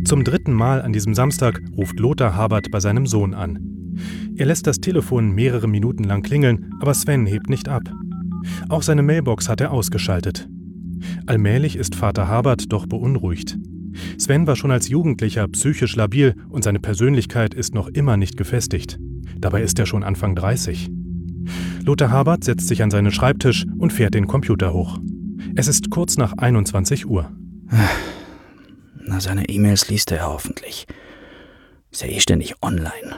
Zum 3. Mal an diesem Samstag ruft Lothar Habert bei seinem Sohn an. Er lässt das Telefon mehrere Minuten lang klingeln, aber Sven hebt nicht ab. Auch seine Mailbox hat er ausgeschaltet. Allmählich ist Vater Habert doch beunruhigt. Sven war schon als Jugendlicher psychisch labil und seine Persönlichkeit ist noch immer nicht gefestigt. Dabei ist er schon Anfang 30. Lothar Habert setzt sich an seinen Schreibtisch und fährt den Computer hoch. Es ist kurz nach 21 Uhr. Na, seine E-Mails liest er hoffentlich. Ist ja ständig online.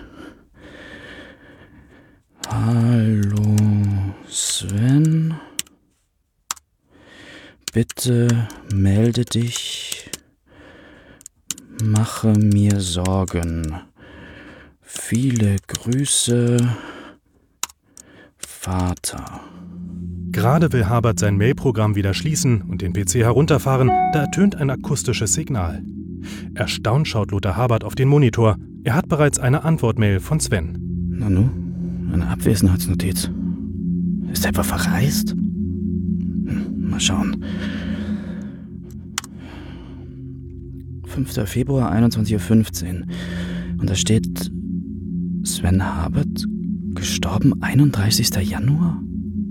Hallo Sven. Bitte melde dich. Mache mir Sorgen. Viele Grüße, Vater. Gerade will Habert sein Mailprogramm wieder schließen und den PC herunterfahren, da ertönt ein akustisches Signal. Erstaunt schaut Lothar Habert auf den Monitor. Er hat bereits eine Antwortmail von Sven. Nanu, eine Abwesenheitsnotiz. Ist er etwa verreist? Mal schauen. 5. Februar, 21:15 Uhr. Und da steht Sven Habert, gestorben 31. Januar?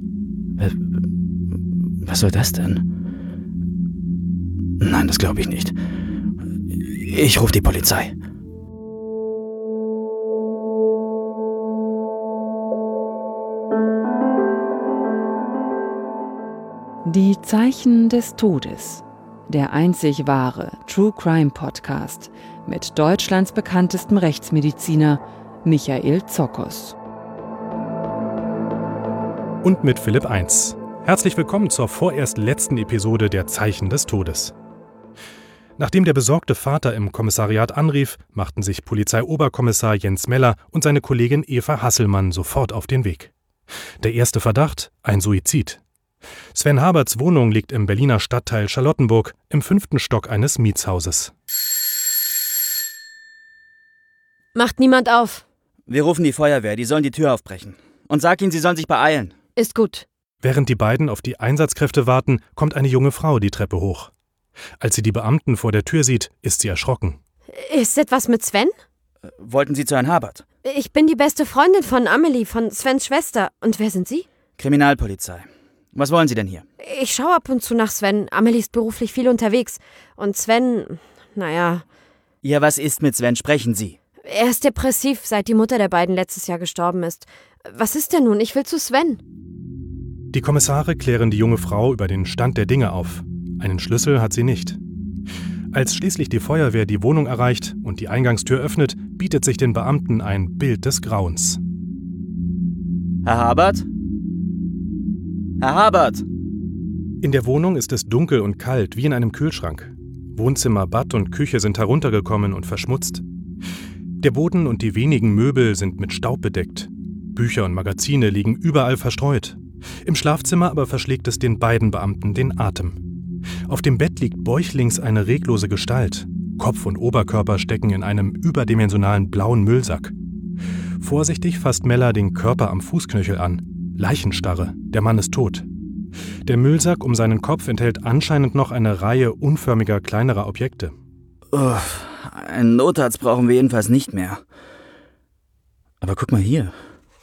Was soll das denn? Nein, das glaube ich nicht. Ich rufe die Polizei. Die Zeichen des Todes. Der einzig wahre True Crime Podcast mit Deutschlands bekanntestem Rechtsmediziner Michael Zokos. Und mit Philipp 1. Herzlich willkommen zur vorerst letzten Episode der Zeichen des Todes. Nachdem der besorgte Vater im Kommissariat anrief, machten sich Polizeioberkommissar Jens Meller und seine Kollegin Eva Hasselmann sofort auf den Weg. Der erste Verdacht: ein Suizid. Sven Haberts Wohnung liegt im Berliner Stadtteil Charlottenburg im 5. Stock eines Mietshauses. Macht niemand auf. Wir rufen die Feuerwehr, die sollen die Tür aufbrechen. Und sag ihnen, sie sollen sich beeilen. Ist gut. Während die beiden auf die Einsatzkräfte warten, kommt eine junge Frau die Treppe hoch. Als sie die Beamten vor der Tür sieht, ist sie erschrocken. Ist etwas mit Sven? Wollten Sie zu Herrn Habert? Ich bin die beste Freundin von Amelie, von Svens Schwester. Und wer sind Sie? Kriminalpolizei. Was wollen Sie denn hier? Ich schaue ab und zu nach Sven. Amelie ist beruflich viel unterwegs. Und Sven, naja... Ja, was ist mit Sven? Sprechen Sie. Er ist depressiv, seit die Mutter der beiden letztes Jahr gestorben ist. Was ist denn nun? Ich will zu Sven. Die Kommissare klären die junge Frau über den Stand der Dinge auf. Einen Schlüssel hat sie nicht. Als schließlich die Feuerwehr die Wohnung erreicht und die Eingangstür öffnet, bietet sich den Beamten ein Bild des Grauens. Herr Habert? Herr Habert! In der Wohnung ist es dunkel und kalt, wie in einem Kühlschrank. Wohnzimmer, Bad und Küche sind heruntergekommen und verschmutzt. Der Boden und die wenigen Möbel sind mit Staub bedeckt. Bücher und Magazine liegen überall verstreut. Im Schlafzimmer aber verschlägt es den beiden Beamten den Atem. Auf dem Bett liegt bäuchlings eine reglose Gestalt. Kopf und Oberkörper stecken in einem überdimensionalen blauen Müllsack. Vorsichtig fasst Meller den Körper am Fußknöchel an. Leichenstarre, der Mann ist tot. Der Müllsack um seinen Kopf enthält anscheinend noch eine Reihe unförmiger kleinerer Objekte. Einen Notarzt brauchen wir jedenfalls nicht mehr. Aber guck mal hier.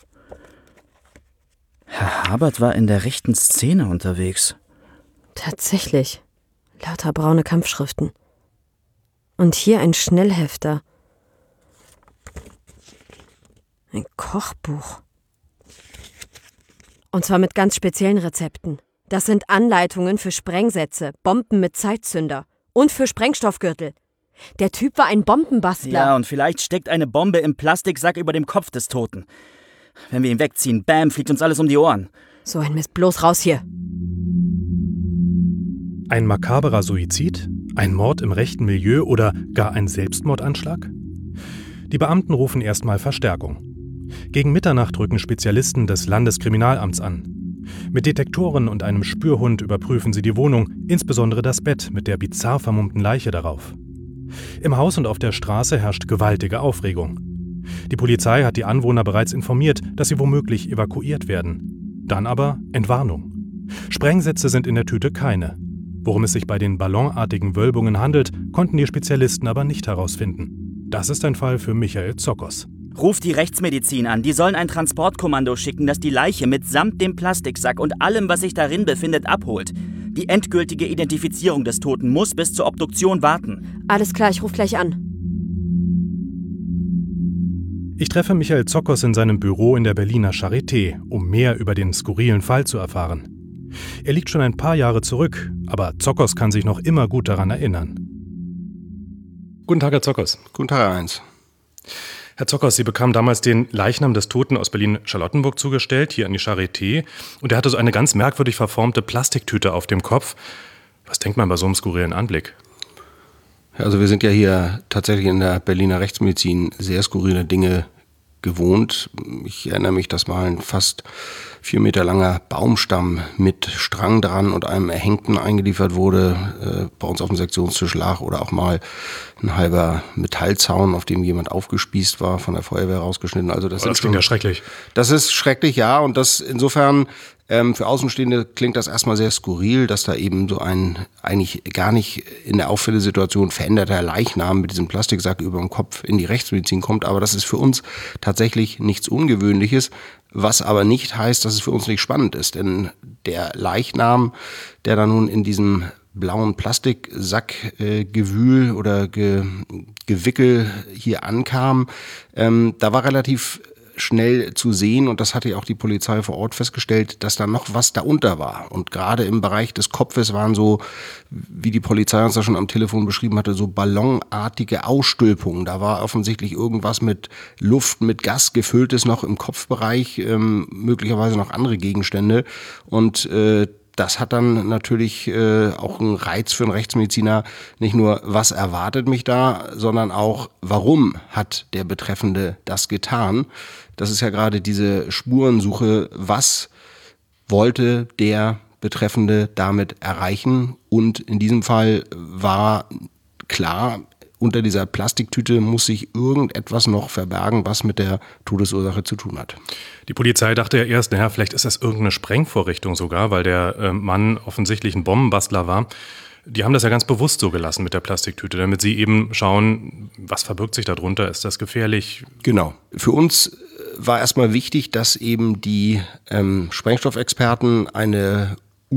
Herr Habert war in der rechten Szene unterwegs. Tatsächlich. Lauter braune Kampfschriften. Und hier ein Schnellhefter. Ein Kochbuch. Und zwar mit ganz speziellen Rezepten. Das sind Anleitungen für Sprengsätze, Bomben mit Zeitzünder und für Sprengstoffgürtel. Der Typ war ein Bombenbastler. Ja, und vielleicht steckt eine Bombe im Plastiksack über dem Kopf des Toten. Wenn wir ihn wegziehen, bam, fliegt uns alles um die Ohren. So ein Mist, bloß raus hier. Ein makaberer Suizid? Ein Mord im rechten Milieu oder gar ein Selbstmordanschlag? Die Beamten rufen erstmal Verstärkung. Gegen Mitternacht rücken Spezialisten des Landeskriminalamts an. Mit Detektoren und einem Spürhund überprüfen sie die Wohnung, insbesondere das Bett mit der bizarr vermummten Leiche darauf. Im Haus und auf der Straße herrscht gewaltige Aufregung. Die Polizei hat die Anwohner bereits informiert, dass sie womöglich evakuiert werden. Dann aber Entwarnung. Sprengsätze sind in der Tüte keine. Worum es sich bei den ballonartigen Wölbungen handelt, konnten die Spezialisten aber nicht herausfinden. Das ist ein Fall für Michael Zokos. Ruf die Rechtsmedizin an. Die sollen ein Transportkommando schicken, das die Leiche mitsamt dem Plastiksack und allem, was sich darin befindet, abholt. Die endgültige Identifizierung des Toten muss bis zur Obduktion warten. Alles klar, ich ruf gleich an. Ich treffe Michael Zokos in seinem Büro in der Berliner Charité, um mehr über den skurrilen Fall zu erfahren. Er liegt schon ein paar Jahre zurück, aber Zokos kann sich noch immer gut daran erinnern. Guten Tag, Herr Zokos. Guten Tag, Herr Heinz. Herr Zokos, Sie bekamen damals den Leichnam des Toten aus Berlin-Charlottenburg zugestellt, hier an die Charité. Und er hatte so eine ganz merkwürdig verformte Plastiktüte auf dem Kopf. Was denkt man bei so einem skurrilen Anblick? Also wir sind ja hier tatsächlich in der Berliner Rechtsmedizin sehr skurrile Dinge gewohnt. Ich erinnere mich, dass mal ein fast 4 Meter langer Baumstamm mit Strang dran und einem Erhängten eingeliefert wurde, bei uns auf dem Sektionstisch lag, oder auch mal ein halber Metallzaun, auf dem jemand aufgespießt war, von der Feuerwehr rausgeschnitten. Also das klingt ja schrecklich. Das ist schrecklich, ja, und das insofern für Außenstehende klingt das erstmal sehr skurril, dass da eben so ein eigentlich gar nicht in der Auffällesituation veränderter Leichnam mit diesem Plastiksack über dem Kopf in die Rechtsmedizin kommt. Aber das ist für uns tatsächlich nichts Ungewöhnliches, was aber nicht heißt, dass es für uns nicht spannend ist. Denn der Leichnam, der da nun in diesem blauen Plastiksackgewühl oder Gewickel hier ankam, da war relativ schnell zu sehen, und das hatte ja auch die Polizei vor Ort festgestellt, dass da noch was darunter war. Und gerade im Bereich des Kopfes waren so, wie die Polizei uns da schon am Telefon beschrieben hatte, so ballonartige Ausstülpungen. Da war offensichtlich irgendwas mit Luft, mit Gas gefülltes noch im Kopfbereich, möglicherweise noch andere Gegenstände. Und das hat dann natürlich auch einen Reiz für einen Rechtsmediziner. Nicht nur, was erwartet mich da, sondern auch, warum hat der Betreffende das getan? Das ist ja gerade diese Spurensuche. Was wollte der Betreffende damit erreichen? Und in diesem Fall war klar, unter dieser Plastiktüte muss sich irgendetwas noch verbergen, was mit der Todesursache zu tun hat. Die Polizei dachte ja erst, vielleicht ist das irgendeine Sprengvorrichtung sogar, weil der Mann offensichtlich ein Bombenbastler war. Die haben das ja ganz bewusst so gelassen mit der Plastiktüte, damit sie eben schauen, was verbirgt sich darunter, ist das gefährlich? Genau. Für uns war erstmal wichtig, dass eben die Sprengstoffexperten eine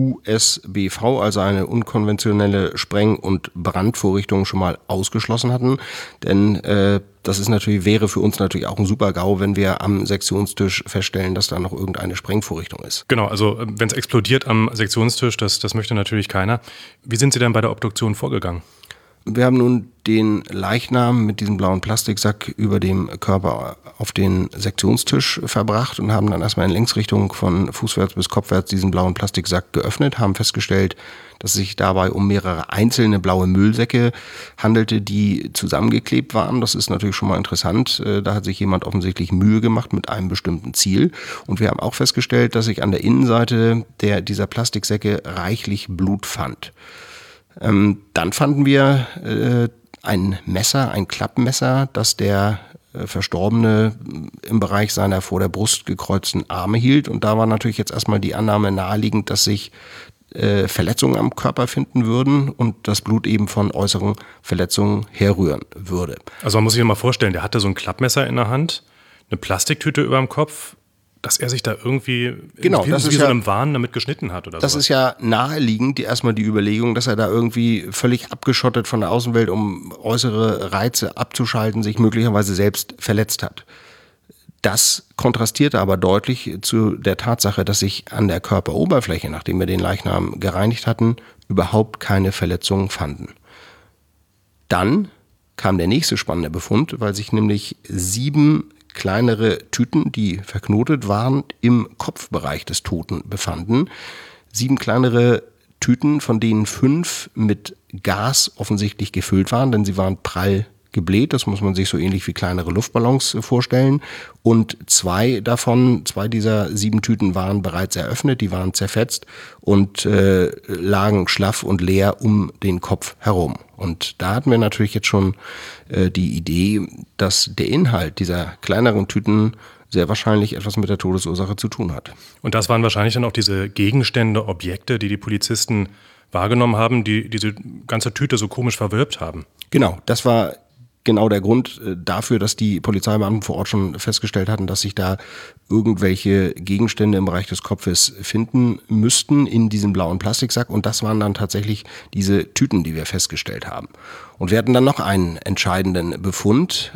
USBV, also eine unkonventionelle Spreng- und Brandvorrichtung, schon mal ausgeschlossen hatten. Denn das wäre für uns natürlich auch ein Super-GAU, wenn wir am Sektionstisch feststellen, dass da noch irgendeine Sprengvorrichtung ist. Genau, also wenn es explodiert am Sektionstisch, das möchte natürlich keiner. Wie sind Sie denn bei der Obduktion vorgegangen? Wir haben nun den Leichnam mit diesem blauen Plastiksack über dem Körper auf den Sektionstisch verbracht und haben dann erstmal in Längsrichtung von fußwärts bis kopfwärts diesen blauen Plastiksack geöffnet, haben festgestellt, dass es sich dabei um mehrere einzelne blaue Müllsäcke handelte, die zusammengeklebt waren. Das ist natürlich schon mal interessant. Da hat sich jemand offensichtlich Mühe gemacht mit einem bestimmten Ziel. Und wir haben auch festgestellt, dass sich an der Innenseite dieser Plastiksäcke reichlich Blut fand. Dann fanden wir ein Messer, ein Klappmesser, das der Verstorbene im Bereich seiner vor der Brust gekreuzten Arme hielt. Und da war natürlich jetzt erstmal die Annahme naheliegend, dass sich Verletzungen am Körper finden würden und das Blut eben von äußeren Verletzungen herrühren würde. Also man muss sich mal vorstellen, der hatte so ein Klappmesser in der Hand, eine Plastiktüte über dem Kopf, dass er sich da irgendwie das ist wie so einem Wahn damit geschnitten hat oder so. Das ist ja naheliegend, erstmal die Überlegung, dass er da irgendwie völlig abgeschottet von der Außenwelt, um äußere Reize abzuschalten, sich möglicherweise selbst verletzt hat. Das kontrastierte aber deutlich zu der Tatsache, dass sich an der Körperoberfläche, nachdem wir den Leichnam gereinigt hatten, überhaupt keine Verletzungen fanden. Dann kam der nächste spannende Befund, weil sich nämlich 7 kleinere Tüten, die verknotet waren, im Kopfbereich des Toten befanden. 7 kleinere Tüten, von denen 5 mit Gas offensichtlich gefüllt waren, denn sie waren prall gebläht. Das muss man sich so ähnlich wie kleinere Luftballons vorstellen. Und 2 dieser 7 Tüten waren bereits eröffnet, die waren zerfetzt und lagen schlaff und leer um den Kopf herum. Und da hatten wir natürlich jetzt schon die Idee, dass der Inhalt dieser kleineren Tüten sehr wahrscheinlich etwas mit der Todesursache zu tun hat. Und das waren wahrscheinlich dann auch diese Gegenstände, Objekte, die die Polizisten wahrgenommen haben, die diese ganze Tüte so komisch verwirbt haben. Genau, das war genau der Grund dafür, dass die Polizeibeamten vor Ort schon festgestellt hatten, dass sich da irgendwelche Gegenstände im Bereich des Kopfes finden müssten in diesem blauen Plastiksack. Und das waren dann tatsächlich diese Tüten, die wir festgestellt haben. Und wir hatten dann noch einen entscheidenden Befund.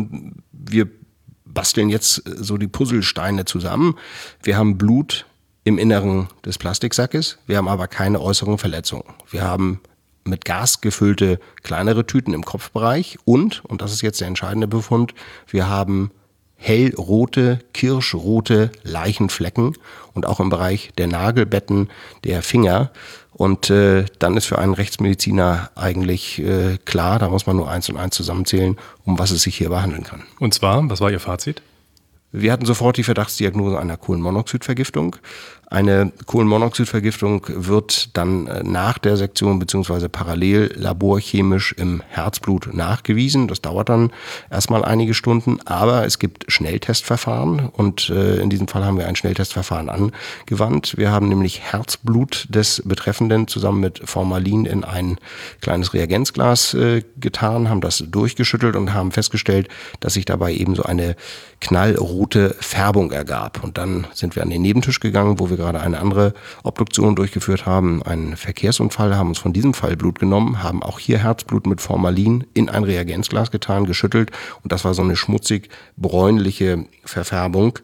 Wir basteln jetzt so die Puzzlesteine zusammen. Wir haben Blut im Inneren des Plastiksackes, wir haben aber keine äußeren Verletzungen. Wir haben mit Gas gefüllte kleinere Tüten im Kopfbereich und das ist jetzt der entscheidende Befund, wir haben hellrote, kirschrote Leichenflecken und auch im Bereich der Nagelbetten, der Finger. Und dann ist für einen Rechtsmediziner eigentlich klar, da muss man nur 1 und 1 zusammenzählen, um was es sich hierbei handeln kann. Und zwar, was war Ihr Fazit? Wir hatten sofort die Verdachtsdiagnose einer Kohlenmonoxidvergiftung. Eine Kohlenmonoxidvergiftung wird dann nach der Sektion bzw. parallel laborchemisch im Herzblut nachgewiesen. Das dauert dann erstmal einige Stunden, aber es gibt Schnelltestverfahren und in diesem Fall haben wir ein Schnelltestverfahren angewandt. Wir haben nämlich Herzblut des Betreffenden zusammen mit Formalin in ein kleines Reagenzglas getan, haben das durchgeschüttelt und haben festgestellt, dass sich dabei eben so eine knallrote Färbung ergab. Und dann sind wir an den Nebentisch gegangen, wo wir gerade eine andere Obduktion durchgeführt haben, einen Verkehrsunfall, haben uns von diesem Fall Blut genommen, haben auch hier Herzblut mit Formalin in ein Reagenzglas getan, geschüttelt und das war so eine schmutzig-bräunliche Verfärbung,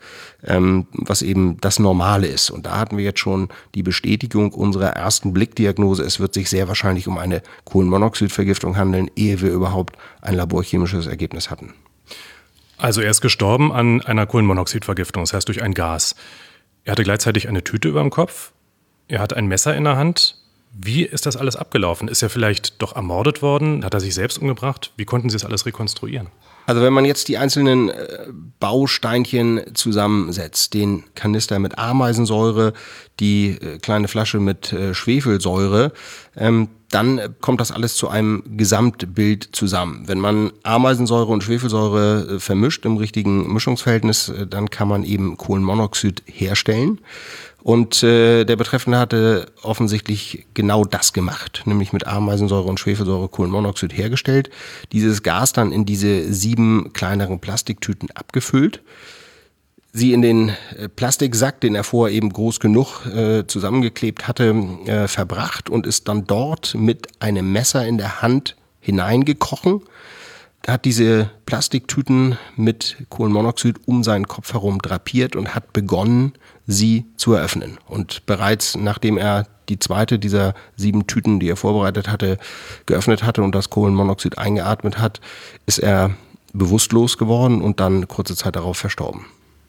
was eben das Normale ist. Und da hatten wir jetzt schon die Bestätigung unserer ersten Blickdiagnose, es wird sich sehr wahrscheinlich um eine Kohlenmonoxidvergiftung handeln, ehe wir überhaupt ein laborchemisches Ergebnis hatten. Also er ist gestorben an einer Kohlenmonoxidvergiftung, das heißt durch ein Gas. Er hatte gleichzeitig eine Tüte über dem Kopf, er hatte ein Messer in der Hand. Wie ist das alles abgelaufen? Ist er vielleicht doch ermordet worden? Hat er sich selbst umgebracht? Wie konnten Sie das alles rekonstruieren? Also wenn man jetzt die einzelnen Bausteinchen zusammensetzt, den Kanister mit Ameisensäure, die kleine Flasche mit Schwefelsäure, dann kommt das alles zu einem Gesamtbild zusammen. Wenn man Ameisensäure und Schwefelsäure vermischt im richtigen Mischungsverhältnis, dann kann man eben Kohlenmonoxid herstellen. Und der Betreffende hatte offensichtlich genau das gemacht, nämlich mit Ameisensäure und Schwefelsäure Kohlenmonoxid hergestellt, dieses Gas dann in diese 7 kleineren Plastiktüten abgefüllt, sie in den Plastiksack, den er vorher eben groß genug zusammengeklebt hatte, verbracht und ist dann dort mit einem Messer in der Hand hineingekrochen. Er hat diese Plastiktüten mit Kohlenmonoxid um seinen Kopf herum drapiert und hat begonnen, sie zu eröffnen. Und bereits nachdem er die zweite dieser 7 Tüten, die er vorbereitet hatte, geöffnet hatte und das Kohlenmonoxid eingeatmet hat, ist er bewusstlos geworden und dann kurze Zeit darauf verstorben.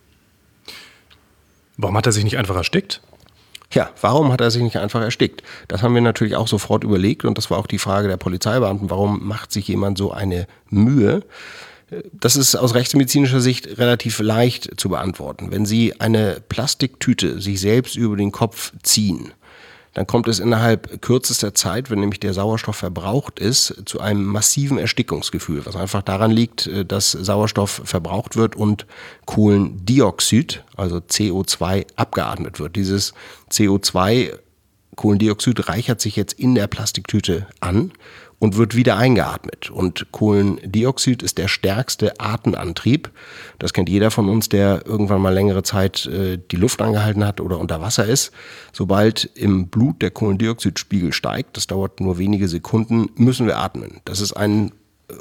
Warum hat er sich nicht einfach erstickt? Ja, warum hat er sich nicht einfach erstickt? Das haben wir natürlich auch sofort überlegt und das war auch die Frage der Polizeibeamten. Warum macht sich jemand so eine Mühe? Das ist aus rechtsmedizinischer Sicht relativ leicht zu beantworten. Wenn Sie eine Plastiktüte sich selbst über den Kopf ziehen, dann kommt es innerhalb kürzester Zeit, wenn nämlich der Sauerstoff verbraucht ist, zu einem massiven Erstickungsgefühl, was einfach daran liegt, dass Sauerstoff verbraucht wird und Kohlendioxid, also CO2, abgeatmet wird. Dieses CO2, Kohlendioxid, reichert sich jetzt in der Plastiktüte an und wird wieder eingeatmet. Und Kohlendioxid ist der stärkste Atemantrieb. Das kennt jeder von uns, der irgendwann mal längere Zeit die Luft angehalten hat oder unter Wasser ist. Sobald im Blut der Kohlendioxidspiegel steigt, das dauert nur wenige Sekunden, müssen wir atmen. Das ist ein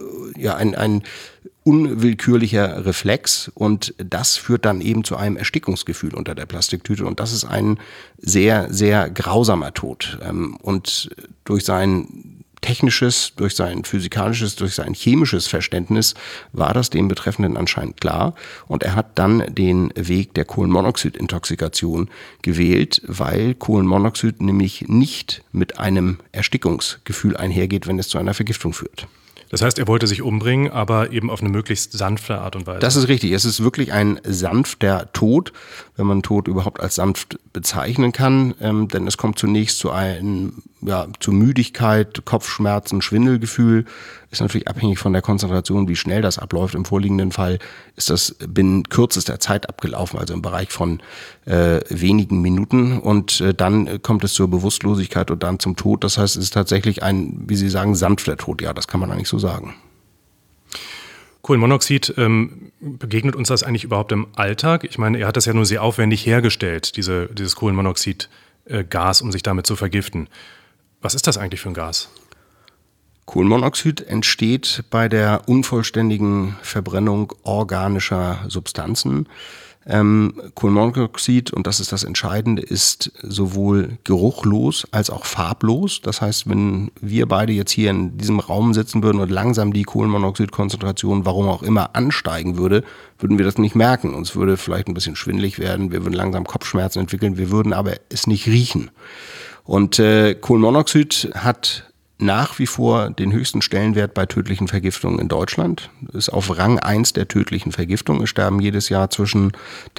unwillkürlicher Reflex und das führt dann eben zu einem Erstickungsgefühl unter der Plastiktüte und das ist ein sehr, sehr grausamer Tod. Und durch sein technisches, durch sein physikalisches, durch sein chemisches Verständnis war das dem Betreffenden anscheinend klar und er hat dann den Weg der Kohlenmonoxidintoxikation gewählt, weil Kohlenmonoxid nämlich nicht mit einem Erstickungsgefühl einhergeht, wenn es zu einer Vergiftung führt. Das heißt, er wollte sich umbringen, aber eben auf eine möglichst sanfte Art und Weise. Das ist richtig. Es ist wirklich ein sanfter Tod, wenn man Tod überhaupt als sanft bezeichnen kann. Denn es kommt zunächst zu einem zu Müdigkeit, Kopfschmerzen, Schwindelgefühl. Ist natürlich abhängig von der Konzentration, wie schnell das abläuft. Im vorliegenden Fall ist das binnen kürzester Zeit abgelaufen, also im Bereich von wenigen Minuten. Und dann kommt es zur Bewusstlosigkeit und dann zum Tod. Das heißt, es ist tatsächlich ein, wie Sie sagen, sanfter Tod. Ja, das kann man eigentlich so sagen. Kohlenmonoxid, begegnet uns das eigentlich überhaupt im Alltag? Ich meine, er hat das ja nur sehr aufwendig hergestellt, dieses Kohlenmonoxid-Gas, um sich damit zu vergiften. Was ist das eigentlich für ein Gas? Kohlenmonoxid entsteht bei der unvollständigen Verbrennung organischer Substanzen. Kohlenmonoxid, und das ist das Entscheidende, ist sowohl geruchlos als auch farblos. Das heißt, wenn wir beide jetzt hier in diesem Raum sitzen würden und langsam die Kohlenmonoxidkonzentration, warum auch immer, ansteigen würde, würden wir das nicht merken. Uns würde vielleicht ein bisschen schwindelig werden, wir würden langsam Kopfschmerzen entwickeln, wir würden aber es nicht riechen. Und Kohlenmonoxid hat nach wie vor den höchsten Stellenwert bei tödlichen Vergiftungen in Deutschland. Ist auf Rang 1 der tödlichen Vergiftungen. Es sterben jedes Jahr zwischen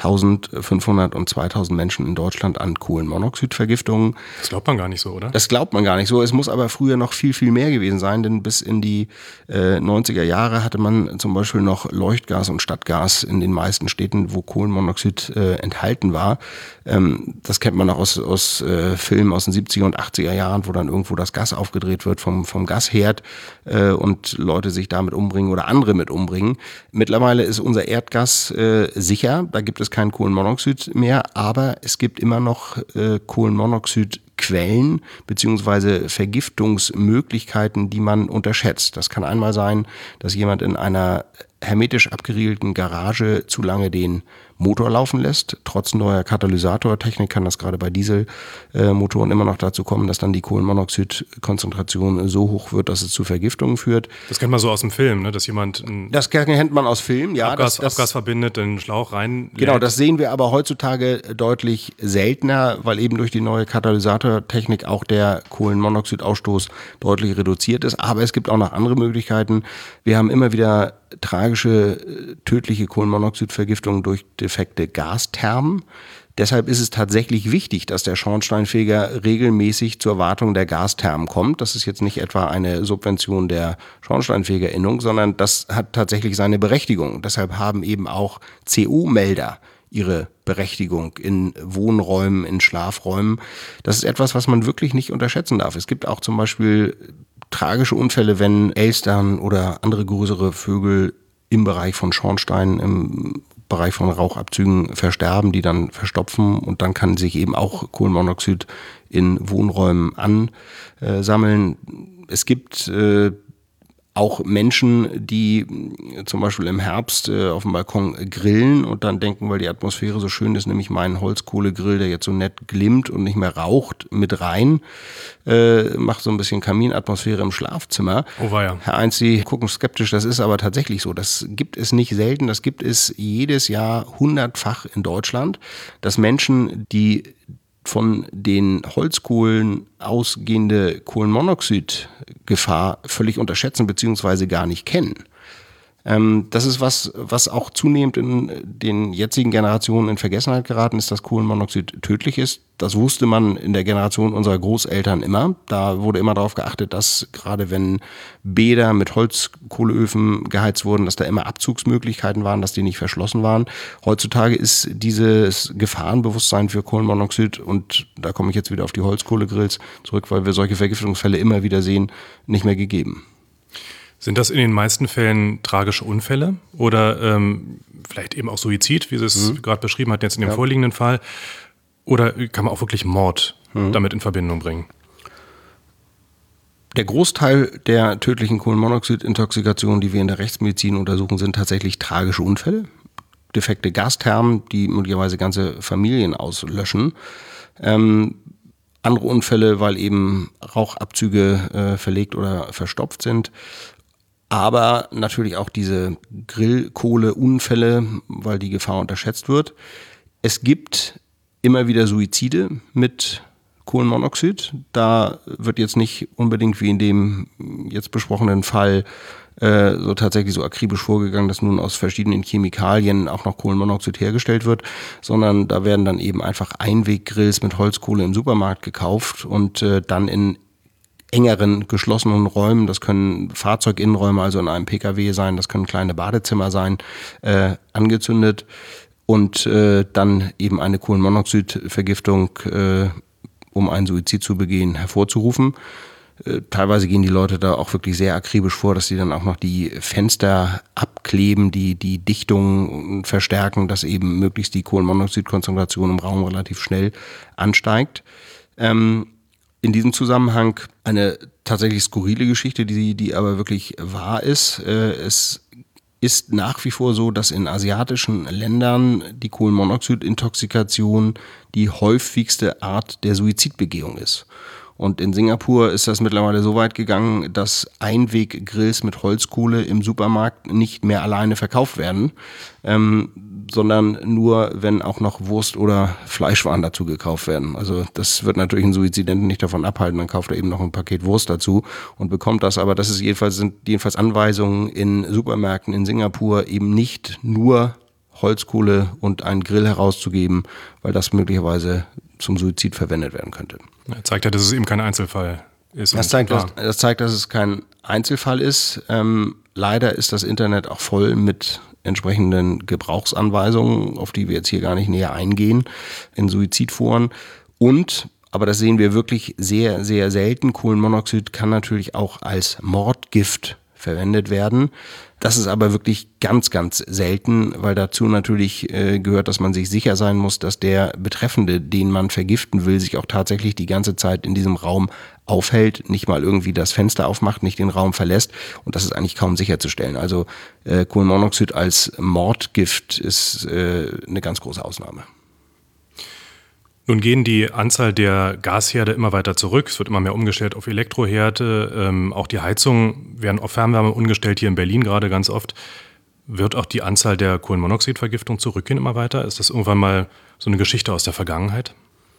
1500 und 2000 Menschen in Deutschland an Kohlenmonoxidvergiftungen. Das glaubt man gar nicht so, oder? Das glaubt man gar nicht so. Es muss aber früher noch viel, viel mehr gewesen sein, denn bis in die 90er Jahre hatte man zum Beispiel noch Leuchtgas und Stadtgas in den meisten Städten, wo Kohlenmonoxid enthalten war. Das kennt man noch aus Filmen aus den 70er und 80er Jahren, wo dann irgendwo das Gas aufgedreht wird vom Gasherd und Leute sich damit umbringen oder andere mit umbringen. Mittlerweile ist unser Erdgas sicher, da gibt es kein Kohlenmonoxid mehr, aber es gibt immer noch Kohlenmonoxidquellen bzw. Vergiftungsmöglichkeiten, die man unterschätzt. Das kann einmal sein, dass jemand in einer hermetisch abgeriegelten Garage zu lange den Motor laufen lässt. Trotz neuer Katalysatortechnik kann das gerade bei Dieselmotoren immer noch dazu kommen, dass dann die Kohlenmonoxidkonzentration so hoch wird, dass es zu Vergiftungen führt. Das kennt man so aus dem Film, ne? Dass jemand das kennt man aus Filmen, ja. Abgas verbindet, den Schlauch rein. Genau, das sehen wir aber heutzutage deutlich seltener, weil eben durch die neue Katalysatortechnik auch der Kohlenmonoxidausstoß deutlich reduziert ist. Aber es gibt auch noch andere Möglichkeiten. Wir haben immer wieder tragische, tödliche Kohlenmonoxidvergiftungen durch defekte Gasthermen. Deshalb ist es tatsächlich wichtig, dass der Schornsteinfeger regelmäßig zur Wartung der Gasthermen kommt. Das ist jetzt nicht etwa eine Subvention der Schornsteinfegerinnung, sondern das hat tatsächlich seine Berechtigung. Deshalb haben eben auch CO-Melder ihre Berechtigung in Wohnräumen, in Schlafräumen. Das ist etwas, was man wirklich nicht unterschätzen darf. Es gibt auch zum Beispiel tragische Unfälle, wenn Elstern oder andere größere Vögel im Bereich von Schornsteinen, im Bereich von Rauchabzügen versterben, die dann verstopfen, und dann kann sich eben auch Kohlenmonoxid in Wohnräumen ansammeln. Es gibt auch Menschen, die zum Beispiel im Herbst auf dem Balkon grillen und dann denken, weil die Atmosphäre so schön ist, nehme ich meinen Holzkohlegrill, der jetzt so nett glimmt und nicht mehr raucht, mit rein, macht so ein bisschen Kaminatmosphäre im Schlafzimmer. Oh weia. Herr Einz, Sie gucken skeptisch, das ist aber tatsächlich so. Das gibt es nicht selten, das gibt es jedes Jahr 100-fach in Deutschland, dass Menschen, die von den Holzkohlen ausgehende Kohlenmonoxidgefahr völlig unterschätzen bzw. gar nicht kennen. Das ist was auch zunehmend in den jetzigen Generationen in Vergessenheit geraten ist, dass Kohlenmonoxid tödlich ist. Das wusste man in der Generation unserer Großeltern immer. Da wurde immer darauf geachtet, dass gerade wenn Bäder mit Holzkohleöfen geheizt wurden, dass da immer Abzugsmöglichkeiten waren, dass die nicht verschlossen waren. Heutzutage ist dieses Gefahrenbewusstsein für Kohlenmonoxid, und da komme ich jetzt wieder auf die Holzkohlegrills zurück, weil wir solche Vergiftungsfälle immer wieder sehen, nicht mehr gegeben. Sind das in den meisten Fällen tragische Unfälle oder vielleicht eben auch Suizid, wie Sie es gerade beschrieben hatten, jetzt in dem vorliegenden Fall? Oder kann man auch wirklich Mord damit in Verbindung bringen? Der Großteil der tödlichen Kohlenmonoxidintoxikationen, die wir in der Rechtsmedizin untersuchen, sind tatsächlich tragische Unfälle. Defekte Gasthermen, die möglicherweise ganze Familien auslöschen. Andere Unfälle, weil eben Rauchabzüge verlegt oder verstopft sind. Aber natürlich auch diese Grillkohleunfälle, weil die Gefahr unterschätzt wird. Es gibt immer wieder Suizide mit Kohlenmonoxid. Da wird jetzt nicht unbedingt wie in dem jetzt besprochenen Fall so tatsächlich so akribisch vorgegangen, dass nun aus verschiedenen Chemikalien auch noch Kohlenmonoxid hergestellt wird, sondern da werden dann eben einfach Einweggrills mit Holzkohle im Supermarkt gekauft und dann in engeren, geschlossenen Räumen, das können Fahrzeuginnenräume, also in einem Pkw sein, das können kleine Badezimmer sein, angezündet und dann eben eine Kohlenmonoxidvergiftung, um einen Suizid zu begehen, hervorzurufen. Teilweise gehen die Leute da auch wirklich sehr akribisch vor, dass sie dann auch noch die Fenster abkleben, die Dichtung verstärken, dass eben möglichst die Kohlenmonoxidkonzentration im Raum relativ schnell ansteigt. In diesem Zusammenhang eine tatsächlich skurrile Geschichte, die aber wirklich wahr ist. Es ist nach wie vor so, dass in asiatischen Ländern die Kohlenmonoxidintoxikation die häufigste Art der Suizidbegehung ist. Und in Singapur ist das mittlerweile so weit gegangen, dass Einweggrills mit Holzkohle im Supermarkt nicht mehr alleine verkauft werden, sondern nur, wenn auch noch Wurst oder Fleischwaren dazu gekauft werden. Also das wird natürlich einen Suizidenten nicht davon abhalten, dann kauft er eben noch ein Paket Wurst dazu und bekommt das. Aber sind jedenfalls Anweisungen in Supermärkten in Singapur, eben nicht nur Holzkohle und einen Grill herauszugeben, weil das möglicherweise zum Suizid verwendet werden könnte. Das zeigt ja, dass es eben kein Einzelfall ist. Das zeigt, dass es kein Einzelfall ist. Leider ist das Internet auch voll mit entsprechenden Gebrauchsanweisungen, auf die wir jetzt hier gar nicht näher eingehen, in Suizidforen. Und, aber das sehen wir wirklich sehr, sehr selten, Kohlenmonoxid kann natürlich auch als Mordgift verwendet werden. Das ist aber wirklich ganz, ganz selten, weil dazu natürlich gehört, dass man sich sicher sein muss, dass der Betreffende, den man vergiften will, sich auch tatsächlich die ganze Zeit in diesem Raum aufhält, nicht mal irgendwie das Fenster aufmacht, nicht den Raum verlässt. Und das ist eigentlich kaum sicherzustellen. Also Kohlenmonoxid als Mordgift ist eine ganz große Ausnahme. Nun gehen die Anzahl der Gasherde immer weiter zurück. Es wird immer mehr umgestellt auf Elektroherde. Auch die Heizungen werden auf Fernwärme umgestellt, hier in Berlin gerade ganz oft. Wird auch die Anzahl der Kohlenmonoxidvergiftung zurückgehen immer weiter? Ist das irgendwann mal so eine Geschichte aus der Vergangenheit?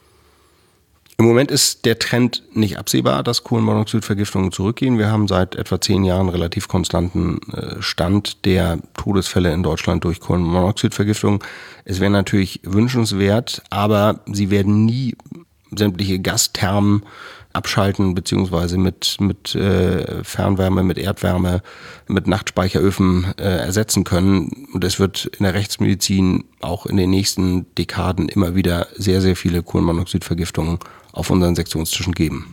Im Moment ist der Trend nicht absehbar, dass Kohlenmonoxidvergiftungen zurückgehen. Wir haben seit etwa 10 Jahren relativ konstanten Stand der Todesfälle in Deutschland durch Kohlenmonoxidvergiftung. Es wäre natürlich wünschenswert, aber sie werden nie sämtliche Gasthermen abschalten, beziehungsweise mit Fernwärme, mit Erdwärme, mit Nachtspeicheröfen ersetzen können. Und es wird in der Rechtsmedizin auch in den nächsten Dekaden immer wieder sehr, sehr viele Kohlenmonoxidvergiftungen auf unseren Sektionstischen geben.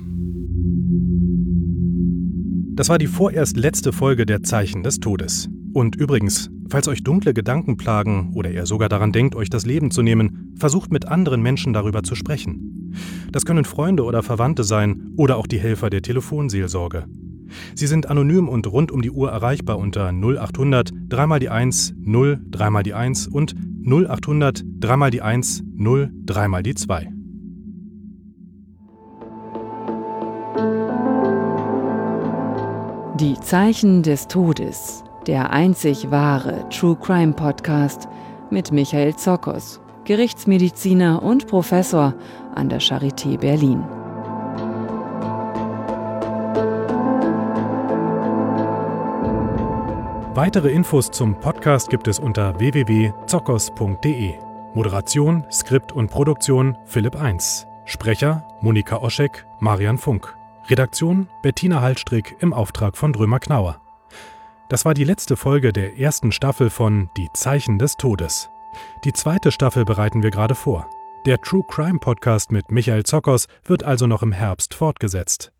Das war die vorerst letzte Folge der Zeichen des Todes. Und übrigens, falls euch dunkle Gedanken plagen oder ihr sogar daran denkt, euch das Leben zu nehmen, versucht mit anderen Menschen darüber zu sprechen. Das können Freunde oder Verwandte sein oder auch die Helfer der Telefonseelsorge. Sie sind anonym und rund um die Uhr erreichbar unter 0800 3 die 1 0 3 die 1 und 0800 3 die 1 0 3 die 2. Die Zeichen des Todes, der einzig wahre True Crime Podcast mit Michael Zokos, Gerichtsmediziner und Professor an der Charité Berlin. Weitere Infos zum Podcast gibt es unter www.zokos.de. Moderation, Skript und Produktion Philipp 1. Sprecher Monika Oschek, Marian Funk. Redaktion Bettina Hallstrick im Auftrag von Drömer Knauer. Das war die letzte Folge der ersten Staffel von Die Zeichen des Todes. Die zweite Staffel bereiten wir gerade vor. Der True Crime Podcast mit Michael Zokos wird also noch im Herbst fortgesetzt.